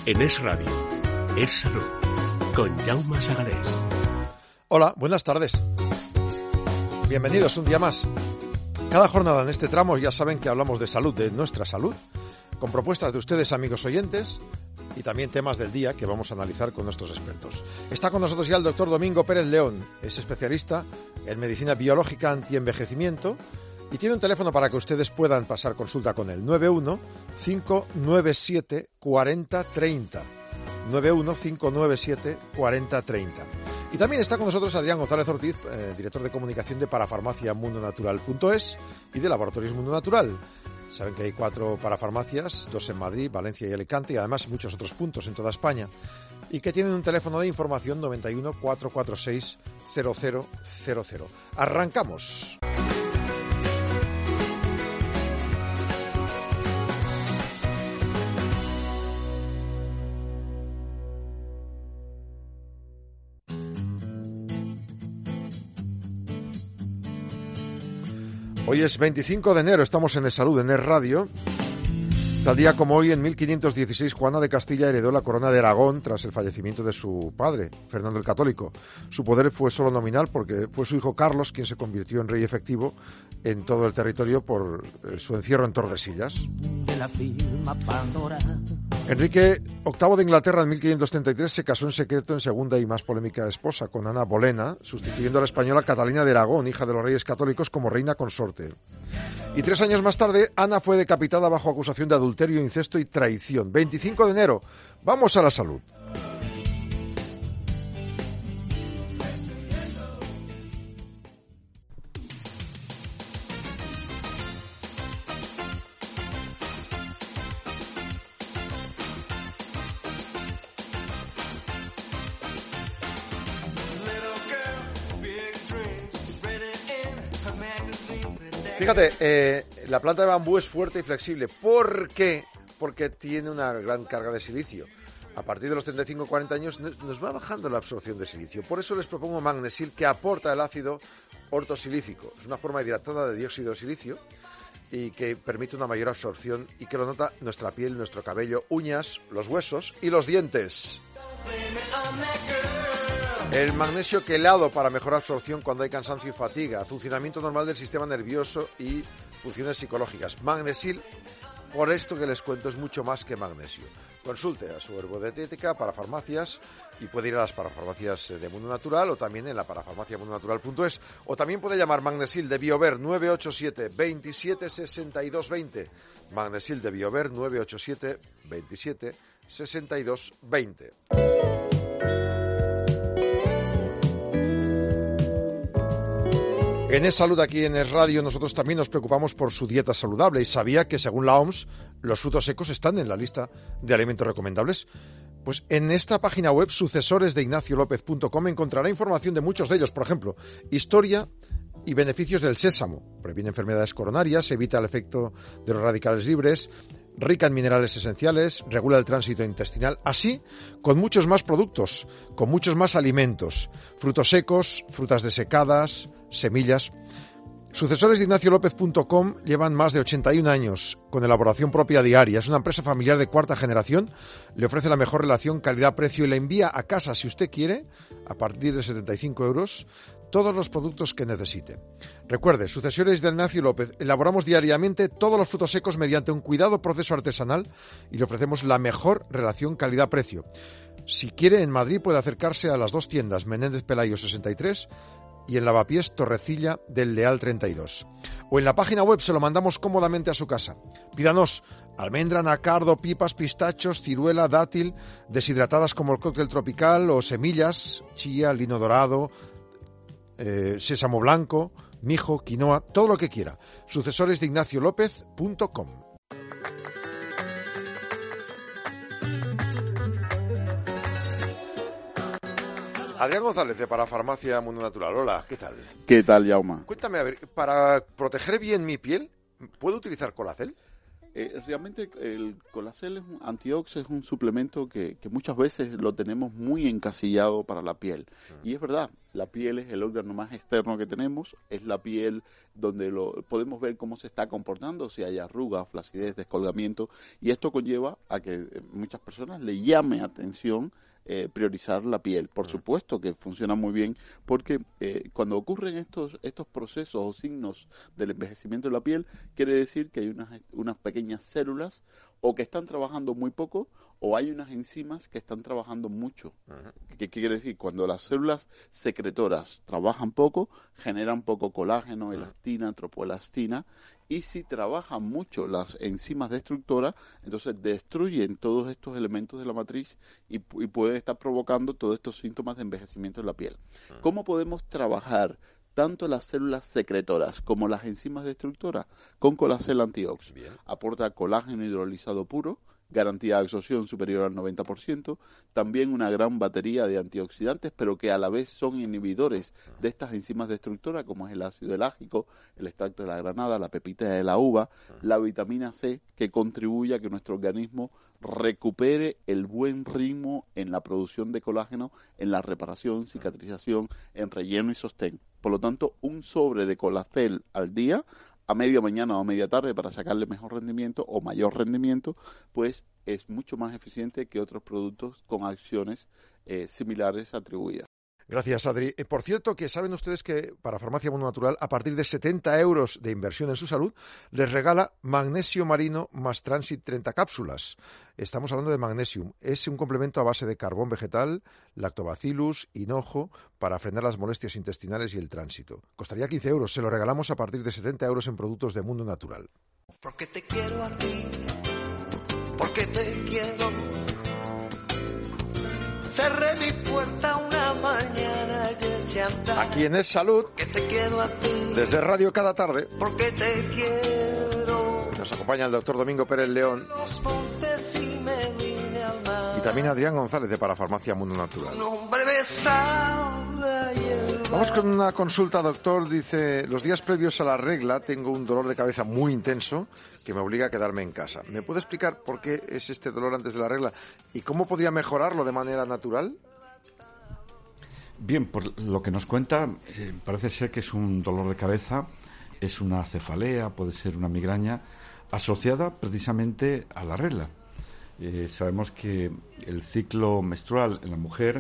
En Es Radio, Es Salud, con Jaume Sagarés. Hola, buenas tardes. Bienvenidos un día más. Cada jornada en este tramo ya saben que hablamos de salud, de nuestra salud, con propuestas de ustedes, amigos oyentes, y también temas del día que vamos a analizar con nuestros expertos. Está con nosotros ya el doctor Domingo Pérez León, es especialista en medicina biológica antienvejecimiento y tiene un teléfono para que ustedes puedan pasar consulta con él, 91-597-4030. 91-597-4030. Y también está con nosotros Adrián González Ortiz, director de comunicación de parafarmaciamundonatural.es y de Laboratorios Mundo Natural. Saben que hay 4 parafarmacias, 2 en Madrid, Valencia y Alicante, y además muchos otros puntos en toda España, y que tienen un teléfono de información 91 446 0000. ¡Arrancamos! Hoy es 25 de enero, estamos en Es Salud, en Es Radio. Tal día como hoy, en 1516, Juana de Castilla heredó la corona de Aragón tras el fallecimiento de su padre, Fernando el Católico. Su poder fue solo nominal porque fue su hijo Carlos quien se convirtió en rey efectivo en todo el territorio por su encierro en Tordesillas. Enrique VIII de Inglaterra en 1533 se casó en secreto en segunda y más polémica esposa con Ana Bolena, sustituyendo a la española Catalina de Aragón, hija de los reyes católicos, como reina consorte. Y 3 años más tarde, Ana fue decapitada bajo acusación de adulterio, incesto y traición. 25 de enero, vamos a la salud. Fíjate, la planta de bambú es fuerte y flexible. ¿Por qué? Porque tiene una gran carga de silicio. A partir de los 35-40 años nos va bajando la absorción de silicio. Por eso les propongo Magnesil, que aporta el ácido ortosilícico. Es una forma hidratada de dióxido de silicio y que permite una mayor absorción y que lo nota nuestra piel, nuestro cabello, uñas, los huesos y los dientes. El magnesio quelado para mejor absorción cuando hay cansancio y fatiga, funcionamiento normal del sistema nervioso y funciones psicológicas. Magnesil, por esto que les cuento, es mucho más que magnesio. Consulte a su herbodietética, parafarmacias, y puede ir a las parafarmacias de Mundo Natural o también en la parafarmaciamundonatural.es. O también puede llamar Magnesil de Biover 987 27 62 20. Magnesil de Biover 987 27 62 20. En Es Salud, aquí en Es Radio, nosotros también nos preocupamos por su dieta saludable. Y sabía que, según la OMS, los frutos secos están en la lista de alimentos recomendables. Pues en esta página web, sucesoresdeignaciolopez.com, encontrará información de muchos de ellos. Por ejemplo, historia y beneficios del sésamo. Previene enfermedades coronarias, evita el efecto de los radicales libres, rica en minerales esenciales, regula el tránsito intestinal, así con muchos más productos, con muchos más alimentos, frutos secos, frutas desecadas, semillas. Sucesoresdeignaciolopez.com llevan más de 81 años con elaboración propia diaria. Es una empresa familiar de 4ª generación. Le ofrece la mejor relación calidad-precio y le envía a casa, si usted quiere, a partir de 75 euros, todos los productos que necesite. Recuerde, Sucesoresdeignaciolopez de Ignacio López, elaboramos diariamente todos los frutos secos mediante un cuidado proceso artesanal y le ofrecemos la mejor relación calidad-precio. Si quiere, en Madrid puede acercarse a las 2 tiendas, Menéndez Pelayo 63 y en Lavapiés Torrecilla del Leal 32. O en la página web se lo mandamos cómodamente a su casa. Pídanos almendra, anacardo, pipas, pistachos, ciruela, dátil, deshidratadas como el cóctel tropical, o semillas, chía, lino dorado, sésamo blanco, mijo, quinoa, todo lo que quiera. Sucesoresdeignaciolopez.com. Adrián González, de Parafarmacia Mundo Natural. Hola, ¿qué tal? ¿Qué tal, Jaume? Cuéntame, a ver, para proteger bien mi piel, ¿puedo utilizar Colacel? Realmente el Colacel es un Antiox, es un suplemento que muchas veces lo tenemos muy encasillado para la piel. Y es verdad, La piel es el órgano más externo que tenemos, es la piel donde podemos ver cómo se está comportando, si hay arrugas, flacidez, descolgamiento, y esto conlleva a que muchas personas le llame atención priorizar la piel. Por supuesto que funciona muy bien porque cuando ocurren estos procesos o signos del envejecimiento de la piel, quiere decir que hay unas pequeñas células o que están trabajando muy poco o hay unas enzimas que están trabajando mucho. ¿Qué quiere decir? Cuando las células secretoras trabajan poco, generan poco colágeno, elastina, tropoelastina, y si trabajan mucho las enzimas destructoras, entonces destruyen todos estos elementos de la matriz y pueden estar provocando todos estos síntomas de envejecimiento de la piel. ¿Cómo podemos trabajar tanto las células secretoras como las enzimas destructoras? Con Colacel Antiox. Aporta colágeno hidrolizado puro, garantía de absorción superior al 90%, también una gran batería de antioxidantes, pero que a la vez son inhibidores de estas enzimas destructoras, como es el ácido elágico, el extracto de la granada, la pepita de la uva, la vitamina C, que contribuye a que nuestro organismo recupere el buen ritmo en la producción de colágeno, en la reparación, cicatrización, en relleno y sostén. Por lo tanto, un sobre de Colacel al día, a media mañana o a media tarde, para sacarle mejor rendimiento o mayor rendimiento, pues es mucho más eficiente que otros productos con acciones similares atribuidas. Gracias, Adri. Por cierto, que saben ustedes que para Farmacia Mundo Natural, a partir de 70 euros de inversión en su salud, les regala magnesio marino más Transit 30 cápsulas. Estamos hablando de Magnesium. Es un complemento a base de carbón vegetal, lactobacillus, hinojo, para frenar las molestias intestinales y el tránsito. Costaría 15 euros. Se lo regalamos a partir de 70 euros en productos de Mundo Natural. Porque te quiero a ti, porque te quiero. Cerré mi puerta una mañana y eché a andar. Aquí en Es Salud, Que te quiero a ti, desde Radio cada tarde, porque te quiero. nos acompaña el doctor Domingo Pérez León Los montes y me vine al mar. y también Adrián González de Parafarmacia Mundo Natural. Un hombre besaba y el Vamos con una consulta, doctor. Dice, los días previos a la regla tengo un dolor de cabeza muy intenso que me obliga a quedarme en casa. ¿Me puede explicar por qué es este dolor antes de la regla y cómo podría mejorarlo de manera natural? Bien, por lo que nos cuenta, parece ser que es un dolor de cabeza, es una cefalea, puede ser una migraña, asociada precisamente a la regla. Sabemos que el ciclo menstrual en la mujer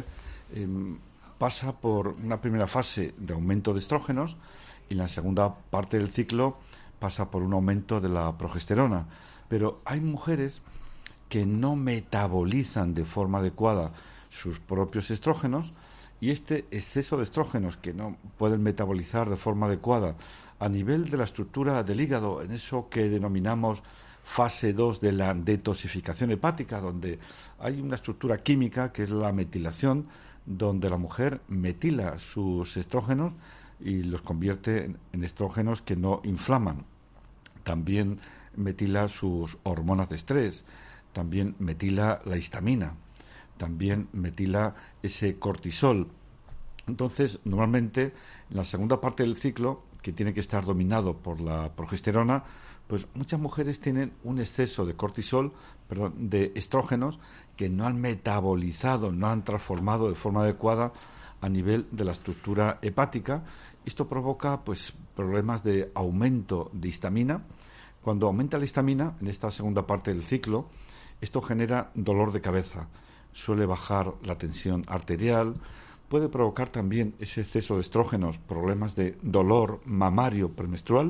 pasa por una primera fase de aumento de estrógenos y en la segunda parte del ciclo pasa por un aumento de la progesterona. Pero hay mujeres que no metabolizan de forma adecuada sus propios estrógenos y este exceso de estrógenos que no pueden metabolizar de forma adecuada a nivel de la estructura del hígado, en eso que denominamos fase 2 de la detoxificación hepática, donde hay una estructura química que es la metilación, donde la mujer metila sus estrógenos y los convierte en estrógenos que no inflaman. También metila sus hormonas de estrés, también metila la histamina, también metila ese cortisol. Entonces, normalmente, en la segunda parte del ciclo, que tiene que estar dominado por la progesterona, pues muchas mujeres tienen un exceso de cortisol, de estrógenos, que no han metabolizado, no han transformado de forma adecuada a nivel de la estructura hepática. Esto provoca pues problemas de aumento de histamina. Cuando aumenta la histamina, en esta segunda parte del ciclo, esto genera dolor de cabeza, suele bajar la tensión arterial, puede provocar también ese exceso de estrógenos, problemas de dolor mamario premenstrual.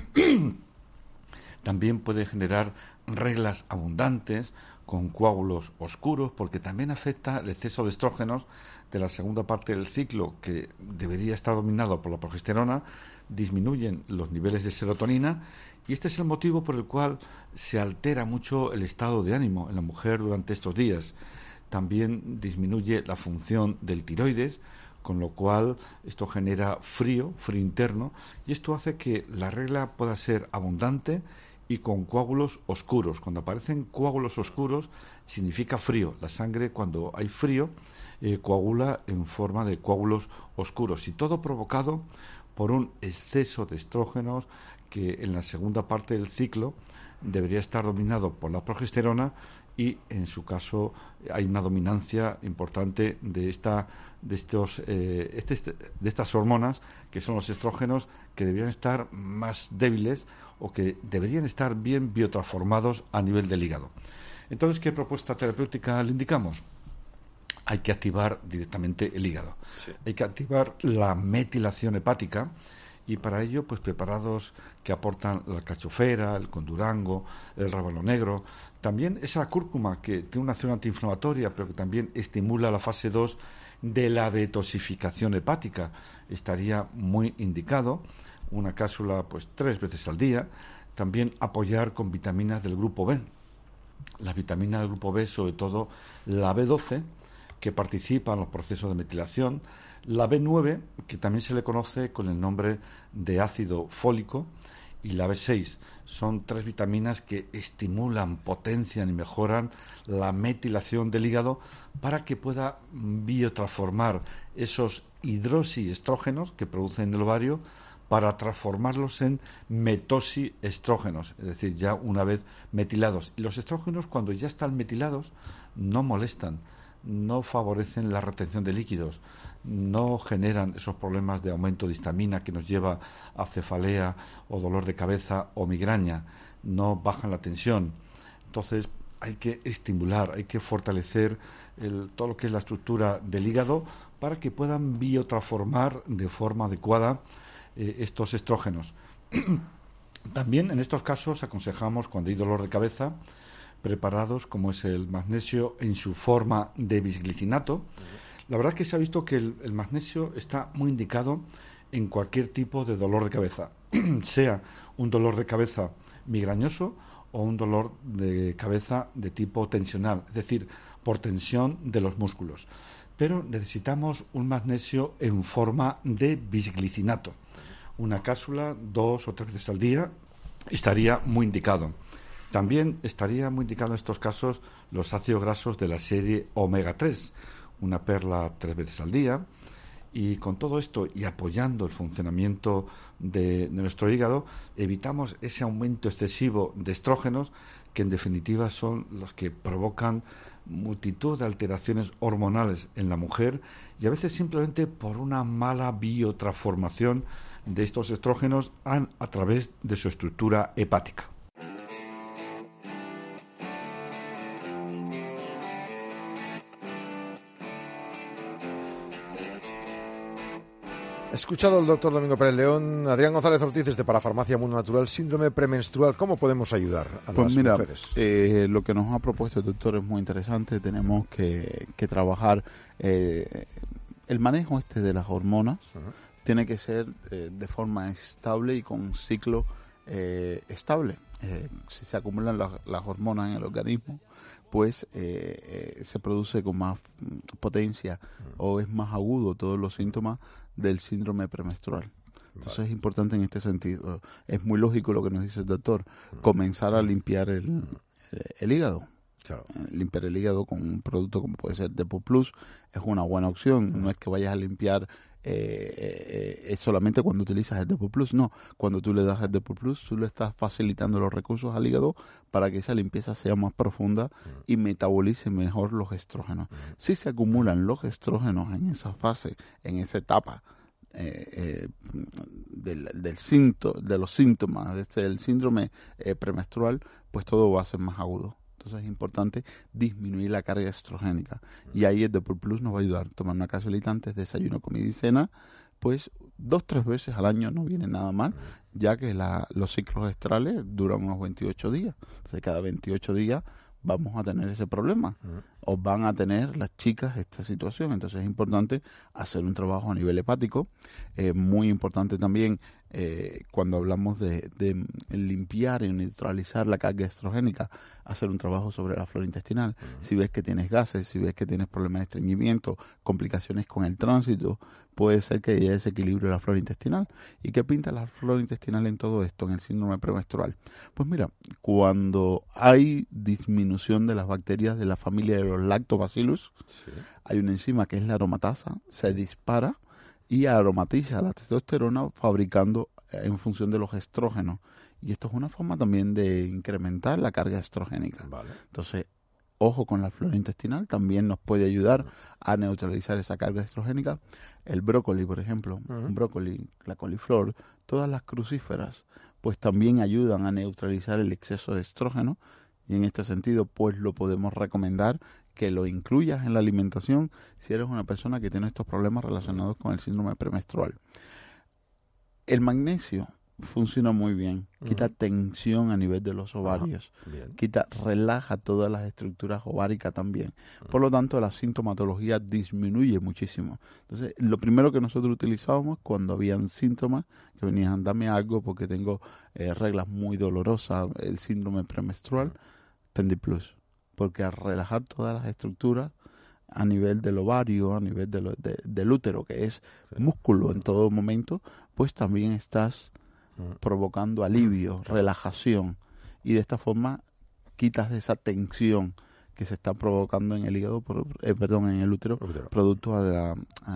También puede generar reglas abundantes con coágulos oscuros, porque también afecta el exceso de estrógenos de la segunda parte del ciclo, que debería estar dominado por la progesterona. Disminuyen los niveles de serotonina y este es el motivo por el cual se altera mucho el estado de ánimo en la mujer durante estos días. También disminuye la función del tiroides, con lo cual esto genera frío interno, y esto hace que la regla pueda ser abundante y con coágulos oscuros. Cuando aparecen coágulos oscuros significa frío. La sangre, cuando hay frío, coagula en forma de coágulos oscuros, y todo provocado por un exceso de estrógenos que en la segunda parte del ciclo debería estar dominado por la progesterona y en su caso hay una dominancia importante de estas hormonas que son los estrógenos, que deberían estar más débiles o que deberían estar bien biotransformados a nivel del hígado. Entonces, ¿qué propuesta terapéutica le indicamos? Hay que activar directamente el hígado. Sí. Hay que activar la metilación hepática, y para ello, pues preparados que aportan la alcachofera, el condurango, el rábano negro, también esa cúrcuma que tiene una acción antiinflamatoria, pero que también estimula la fase 2 de la detoxificación hepática, estaría muy indicado. Una cápsula pues 3 veces al día. También apoyar con vitaminas del grupo B. Las vitaminas del grupo B, sobre todo la B12, que participa en los procesos de metilación, la B9, que también se le conoce con el nombre de ácido fólico, y la B6. Son 3 vitaminas que estimulan, potencian y mejoran la metilación del hígado para que pueda biotransformar esos hidroxiestrógenos que producen el ovario para transformarlos en metoxiestrógenos, es decir, ya una vez metilados. Y los estrógenos, cuando ya están metilados, no molestan, no favorecen la retención de líquidos, no generan esos problemas de aumento de histamina que nos lleva a cefalea o dolor de cabeza o migraña, no bajan la tensión. Entonces hay que estimular, hay que fortalecer todo lo que es la estructura del hígado para que puedan biotransformar de forma adecuada estos estrógenos. También en estos casos aconsejamos, cuando hay dolor de cabeza, preparados como es el magnesio en su forma de bisglicinato. La verdad es que se ha visto que el magnesio está muy indicado en cualquier tipo de dolor de cabeza, sea un dolor de cabeza migrañoso o un dolor de cabeza de tipo tensional, es decir, por tensión de los músculos. Pero necesitamos un magnesio en forma de bisglicinato. Una cápsula 2 o 3 veces al día estaría muy indicado. También estaría muy indicado en estos casos los ácidos grasos de la serie omega 3, una perla 3 veces al día. Y con todo esto y apoyando el funcionamiento de nuestro hígado, evitamos ese aumento excesivo de estrógenos, que en definitiva son los que provocan multitud de alteraciones hormonales en la mujer, y a veces simplemente por una mala biotransformación de estos estrógenos a través de su estructura hepática. He escuchado al doctor Domingo Pérez León. Adrián González Ortiz, de Parafarmacia Mundo Natural, síndrome premenstrual. ¿Cómo podemos ayudar a las mujeres? Lo que nos ha propuesto el doctor es muy interesante. Tenemos que trabajar el manejo de las hormonas. Tiene que ser de forma estable y con un ciclo estable. Si se acumulan las hormonas en el organismo, pues se produce con más potencia o es más agudo todos los síntomas del síndrome premenstrual. Entonces es importante en este sentido. Es muy lógico lo que nos dice el doctor, comenzar a limpiar el hígado. Claro. Limpiar el hígado con un producto como puede ser Depo Plus es una buena opción. No es que vayas a limpiar es solamente cuando utilizas el Depo Plus, no. Cuando tú le das el Depo Plus, tú le estás facilitando los recursos al hígado para que esa limpieza sea más profunda y metabolice mejor los estrógenos. Si se acumulan los estrógenos en esa fase, en esa etapa de los síntomas del síndrome premenstrual, pues todo va a ser más agudo. Entonces es importante disminuir la carga estrogénica. Y ahí el Depo Plus nos va a ayudar. Tomar una cápsula antes, desayuno, comida y cena, pues 2-3 veces al año no viene nada mal, ya que los ciclos estrales duran unos 28 días. Entonces cada 28 días vamos a tener ese problema. O van a tener las chicas esta situación. Entonces es importante hacer un trabajo a nivel hepático. Muy importante también cuando hablamos de limpiar y neutralizar la carga estrogénica, hacer un trabajo sobre la flora intestinal. Si ves que tienes gases, si ves que tienes problemas de estreñimiento, complicaciones con el tránsito, puede ser que haya desequilibrio de la flora intestinal. ¿Y qué pinta la flora intestinal en todo esto, en el síndrome premenstrual? Pues mira, cuando hay disminución de las bacterias de la familia de los lactobacillus, hay una enzima que es la aromatasa, se dispara y aromatiza la testosterona fabricando en función de los estrógenos. Y esto es una forma también de incrementar la carga estrogénica. Vale. Entonces, ojo con la flora intestinal, también nos puede ayudar a neutralizar esa carga estrogénica. El brócoli, por ejemplo, un brócoli, la coliflor, todas las crucíferas, pues también ayudan a neutralizar el exceso de estrógeno, y en este sentido, pues lo podemos recomendar que lo incluyas en la alimentación si eres una persona que tiene estos problemas relacionados con el síndrome premenstrual. El magnesio funciona muy bien, quita tensión a nivel de los ovarios, relaja todas las estructuras ováricas también. Por lo tanto, la sintomatología disminuye muchísimo. Entonces, lo primero que nosotros utilizábamos cuando habían síntomas que venían, dame algo porque tengo reglas muy dolorosas, el síndrome premenstrual, Tendi Plus, porque al relajar todas las estructuras a nivel del ovario, a nivel del útero, que es músculo en todo momento, pues también estás provocando alivio, relajación, y de esta forma quitas esa tensión que se está provocando en el hígado, en el útero, producto de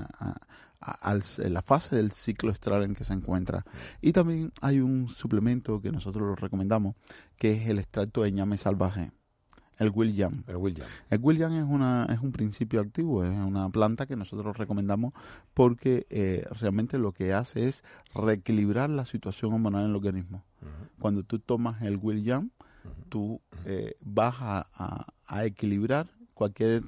la fase del ciclo estral en que se encuentra. Y también hay un suplemento que nosotros lo recomendamos, que es el extracto de ñame salvaje, el William. El William es un principio activo, es una planta que nosotros recomendamos porque realmente lo que hace es reequilibrar la situación hormonal en el organismo. Cuando tú tomas el William, tú vas a equilibrar cualquier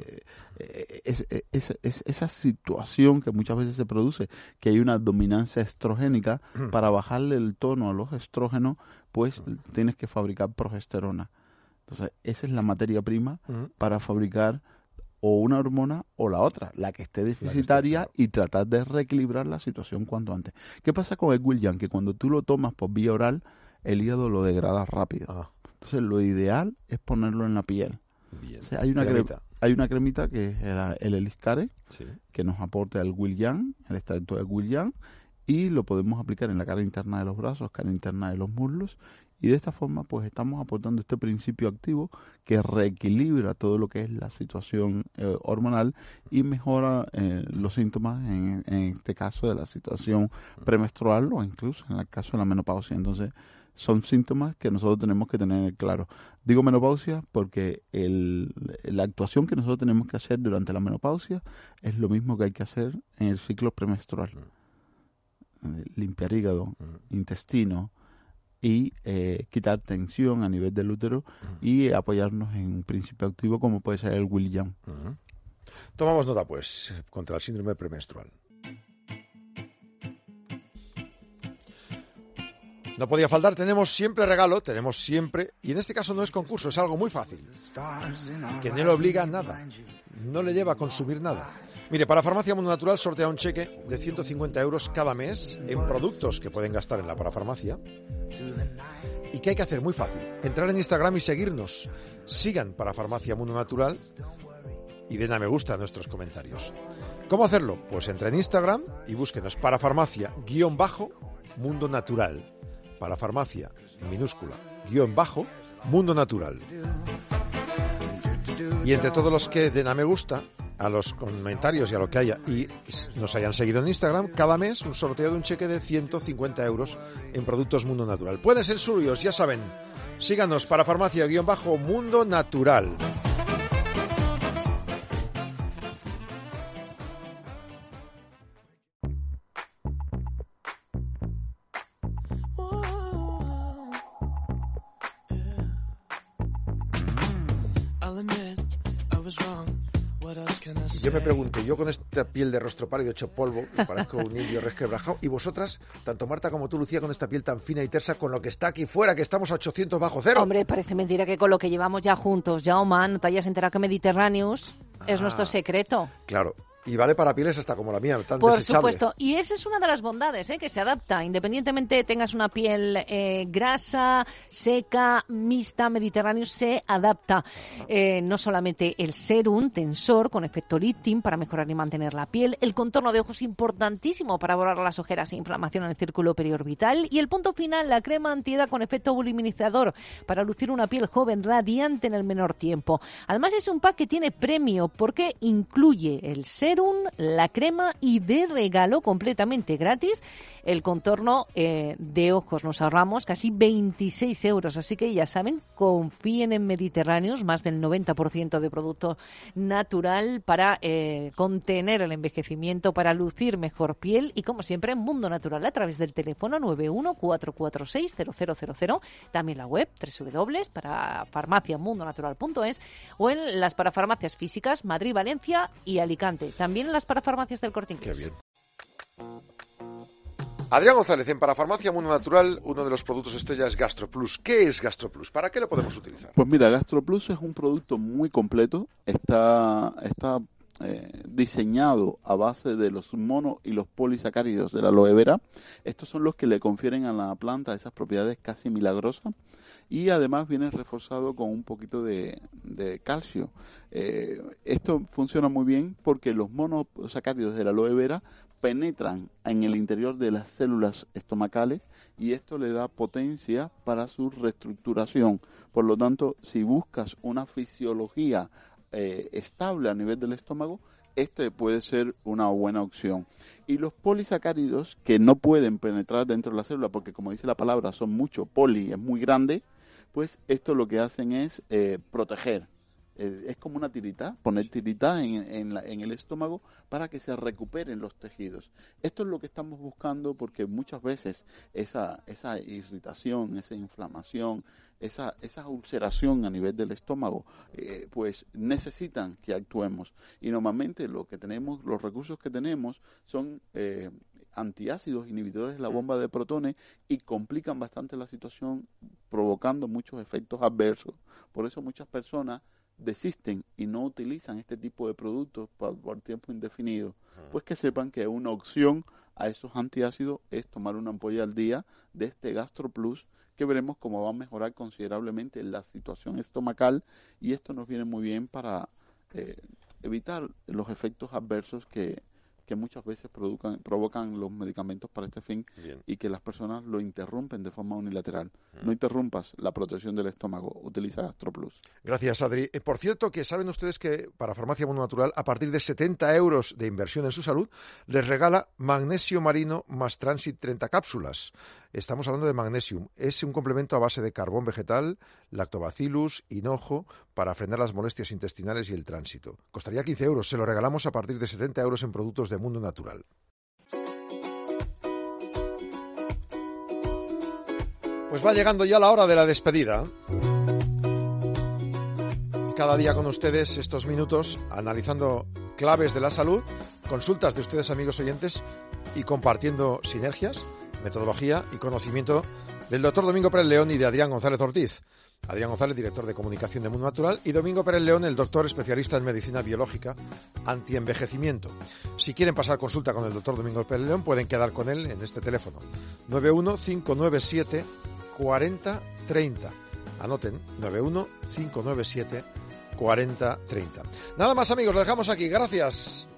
esa situación que muchas veces se produce, que hay una dominancia estrogénica. Para bajarle el tono a los estrógenos, pues tienes que fabricar progesterona. Entonces, esa es la materia prima para fabricar o una hormona o la otra, la que esté deficitaria, y tratar de reequilibrar la situación cuanto antes. ¿Qué pasa con el William? Que cuando tú lo tomas por vía oral, el hígado lo degrada rápido. Entonces, lo ideal es ponerlo en la piel. O sea, hay una cremita que es el Eliscare, que nos aporta el William, el extracto de William, y lo podemos aplicar en la cara interna de los brazos, cara interna de los muslos, y de esta forma pues estamos aportando este principio activo que reequilibra todo lo que es la situación hormonal y mejora los síntomas, en este caso de la situación premenstrual o incluso en el caso de la menopausia. Entonces son síntomas que nosotros tenemos que tener claro. Digo menopausia porque la actuación que nosotros tenemos que hacer durante la menopausia es lo mismo que hay que hacer en el ciclo premenstrual. Limpiar hígado, intestino, y quitar tensión a nivel del útero y apoyarnos en un principio activo como puede ser el William. Tomamos nota, pues, contra el síndrome premenstrual. No podía faltar, tenemos siempre regalo, y en este caso no es concurso, es algo muy fácil, que no le obliga a nada, no le lleva a consumir nada. Mire, Parafarmacia Mundo Natural sortea un cheque de 150 euros cada mes en productos que pueden gastar en la parafarmacia. ¿Y qué hay que hacer? Muy fácil. Entrar en Instagram y seguirnos. Sigan Parafarmacia Mundo Natural y den a me gusta a nuestros comentarios. ¿Cómo hacerlo? Pues entra en Instagram y búsquenos Parafarmacia_Mundo Natural. Parafarmacia, en minúscula, _Mundo Natural. Y entre todos los que den a me gusta a los comentarios y a lo que haya y nos hayan seguido en Instagram, cada mes un sorteo de un cheque de 150 euros en productos Mundo Natural. Pueden ser suyos, ya saben. Síganos, Parafarmacia_Mundo Natural. Yo me pregunto, yo con esta piel de rostro pálido hecho polvo, que parezco un indio resquebrajado, y vosotras, tanto Marta como tú, Lucía, con esta piel tan fina y tersa, con lo que está aquí fuera, que estamos a 800 bajo cero. Hombre, parece mentira que con lo que llevamos ya juntos, Jaume, no te hayas enterado que Mediterráneos es nuestro secreto. Claro. Y vale para pieles hasta como la mía, tan por desechable. Supuesto, y esa es una de las bondades, que se adapta, independientemente tengas una piel grasa, seca, mixta, Mediterráneo se adapta. No solamente el serum tensor con efecto lifting para mejorar y mantener la piel, el contorno de ojos importantísimo para borrar las ojeras e inflamación en el círculo periorbital, y el punto final, la crema antiedad con efecto voluminizador para lucir una piel joven, radiante en el menor tiempo. Además es un pack que tiene premio porque incluye el serum serum, la crema y de regalo completamente gratis el contorno de ojos. Nos ahorramos casi 26 euros, así que ya saben, confíen en Mediterráneos, más del 90% de producto natural para contener el envejecimiento, para lucir mejor piel y, como siempre, Mundo Natural a través del teléfono 914460000, también la web www.parafarmaciamundonatural.es o en las parafarmacias físicas Madrid, Valencia y Alicante, también en las parafarmacias del Corte Inglés. Qué bien. Adrián González, en Parafarmacia Mundo Natural, uno de los productos estrella es GastroPlus. ¿Qué es GastroPlus? ¿Para qué lo podemos utilizar? Pues mira, GastroPlus es un producto muy completo. Está diseñado a base de los mono y los polisacáridos de la aloe vera. Estos son los que le confieren a la planta esas propiedades casi milagrosas. Y además viene reforzado con un poquito de calcio. Esto funciona muy bien porque los monosacáridos de la aloe vera penetran en el interior de las células estomacales y esto le da potencia para su reestructuración. Por lo tanto, si buscas una fisiología estable a nivel del estómago, este puede ser una buena opción. Y los polisacáridos que no pueden penetrar dentro de la célula, porque como dice la palabra, son mucho, poli es muy grande, pues esto lo que hacen es proteger. Es como una tirita, poner tirita en el estómago para que se recuperen los tejidos. Esto es lo que estamos buscando porque muchas veces esa irritación, esa inflamación, esa ulceración a nivel del estómago, pues necesitan que actuemos. Y normalmente lo que tenemos, los recursos que tenemos son antiácidos inhibidores de la bomba de protones y complican bastante la situación, provocando muchos efectos adversos. Por eso muchas personas desisten y no utilizan este tipo de productos por tiempo indefinido. Pues que sepan que una opción a esos antiácidos es tomar una ampolla al día de este GastroPlus, que veremos cómo va a mejorar considerablemente la situación estomacal, y esto nos viene muy bien para evitar los efectos adversos que muchas veces provocan los medicamentos para este fin. Bien. Y que las personas lo interrumpen de forma unilateral. No interrumpas la protección del estómago, utiliza GastroPlus. Gracias, Adri. Por cierto, que saben ustedes que para Farmacia Mundo Natural, a partir de 70 euros de inversión en su salud, les regala magnesio marino más Transit 30 cápsulas. Estamos hablando de magnesium. Es un complemento a base de carbón vegetal, lactobacillus, hinojo, para frenar las molestias intestinales y el tránsito. Costaría 15 euros. Se lo regalamos a partir de 70 euros en productos de Mundo Natural. Pues va llegando ya la hora de la despedida. Cada día con ustedes estos minutos analizando claves de la salud, consultas de ustedes, amigos oyentes, y compartiendo sinergias, metodología y conocimiento del doctor Domingo Pérez León y de Adrián González Ortiz. Adrián González, director de comunicación de Mundo Natural, y Domingo Pérez León, el doctor especialista en medicina biológica antienvejecimiento. Si quieren pasar consulta con el doctor Domingo Pérez León, pueden quedar con él en este teléfono 915974030. Anoten, 915974030. Nada más, amigos, lo dejamos aquí. Gracias.